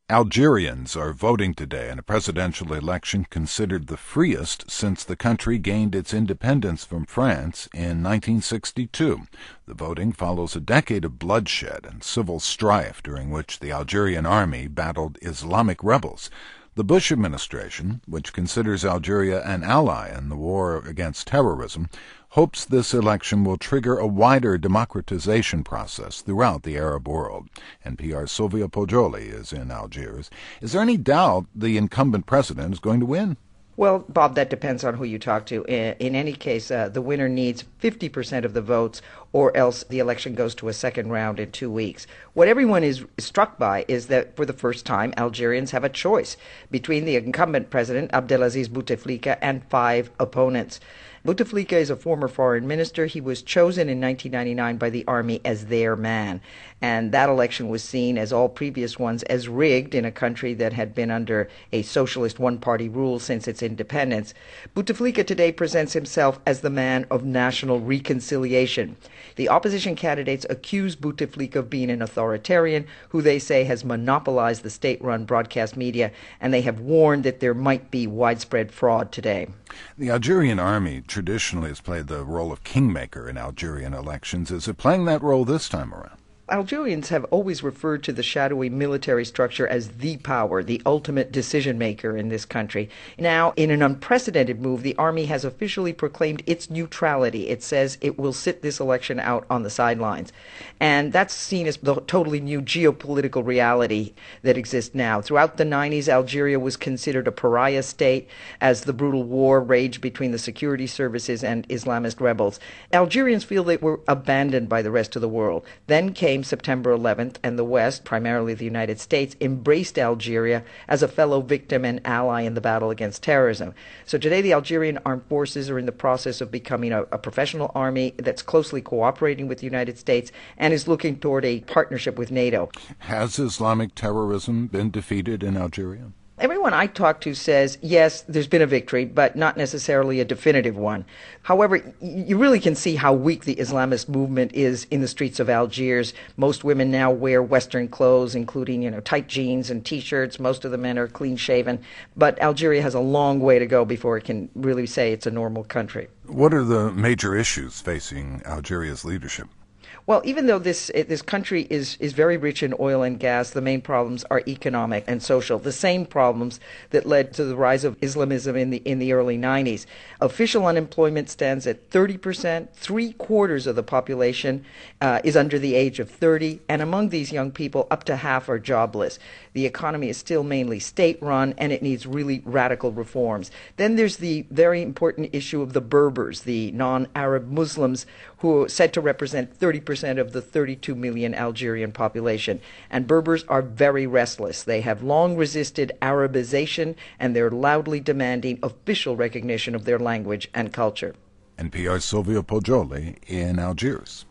Algerians are voting today in a presidential election considered the freest since the country gained its independence from France in 1962. The voting follows a decade of bloodshed and civil strife during which the Algerian army battled Islamic rebels. The Bush administration, which considers Algeria an ally in the war against terrorism, hopes this election will trigger a wider democratization process throughout the Arab world. NPR's Sylvia Poggioli is in Algiers. Is there any doubt the incumbent president is going to win? Well, Bob, that depends on who you talk to. In any case, the winner needs 50% of the votes, or else the election goes to a second round in 2 weeks. What everyone is struck by is that for the first time, Algerians have a choice between the incumbent president, Abdelaziz Bouteflika, and 5 opponents. Bouteflika is a former foreign minister. He was chosen in 1999 by the army as their man. And that election was seen, as all previous ones, as rigged in a country that had been under a socialist one-party rule since its independence. Bouteflika today presents himself as the man of national reconciliation. The opposition candidates accuse Bouteflika of being an authoritarian who they say has monopolized the state-run broadcast media, and they have warned that there might be widespread fraud today. The Algerian army traditionally has played the role of kingmaker in Algerian elections. Is it playing that role this time around? Algerians have always referred to the shadowy military structure as the power, the ultimate decision maker in this country. Now, in an unprecedented move, the army has officially proclaimed its neutrality. It says it will sit this election out on the sidelines. And that's seen as the totally new geopolitical reality that exists now. Throughout the 90s, Algeria was considered a pariah state as the brutal war raged between the security services and Islamist rebels. Algerians feel they were abandoned by the rest of the world. Then came September 11th, and the West, primarily the United States, embraced Algeria as a fellow victim and ally in the battle against terrorism. So today the Algerian armed forces are in the process of becoming a professional army that's closely cooperating with the United States and is looking toward a partnership with NATO. Has Islamic terrorism been defeated in Algeria? Everyone I talk to says, yes, there's been a victory, but not necessarily a definitive one. However, you really can see how weak the Islamist movement is in the streets of Algiers. Most women now wear Western clothes, including, tight jeans and T-shirts. Most of the men are clean-shaven. But Algeria has a long way to go before it can really say it's a normal country. What are the major issues facing Algeria's leadership? Well, even though this country is very rich in oil and gas, the main problems are economic and social, the same problems that led to the rise of Islamism in the early 90s. Official unemployment stands at 30%. 3/4 of the population is under the age of 30, and among these young people, up to half are jobless. The economy is still mainly state-run, and it needs really radical reforms. Then there's the very important issue of the Berbers, the non-Arab Muslims, who are said to represent 30% of the 32 million Algerian population. And Berbers are very restless. They have long resisted Arabization, and they're loudly demanding official recognition of their language and culture. NPR's Sylvia Poggioli in Algiers.